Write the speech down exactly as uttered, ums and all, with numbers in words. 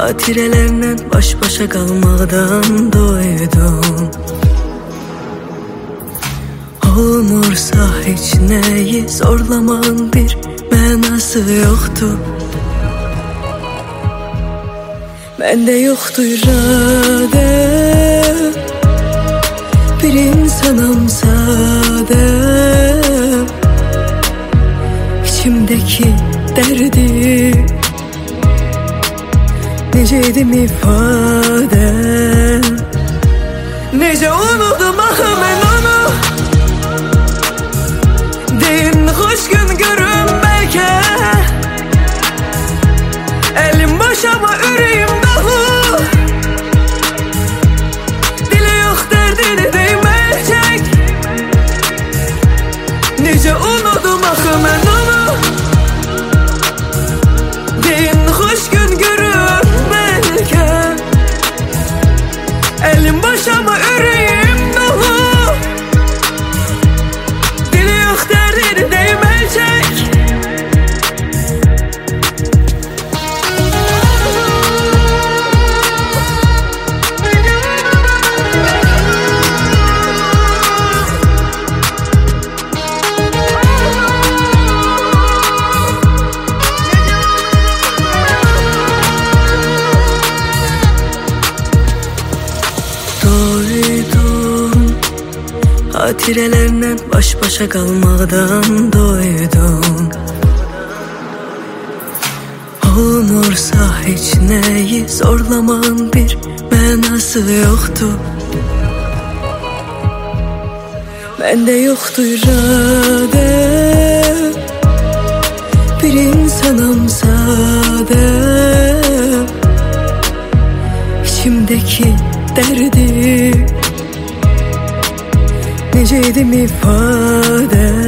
Hatirelerle baş başa kalmadan doydum. Olmursa hiç neyi zorlaman bir mənası yoktu. Məndə yoktu iradə, bir insanam sadə. İçimdeki derdi necə edim ifadə. Necə unudum axı mən onu, deyin xoş gün görüm bəlkə. Elim boş ama ürəyim dolu, dili yox dərdini deyməyəcək. Necə unudum axı mən onu, deyin xoş gün görüm bəlkə. Elim boş ama ürəyim dolu, dili yox dərdini deyməyəcək. Hatirelerle baş başa kalmadan doydum. Olmursa hiç neyi zorlaman bir mənası yoktu. Məndə yoktu iradə, bir insanam sadə. İçimdeki derdi necə edim ifadə.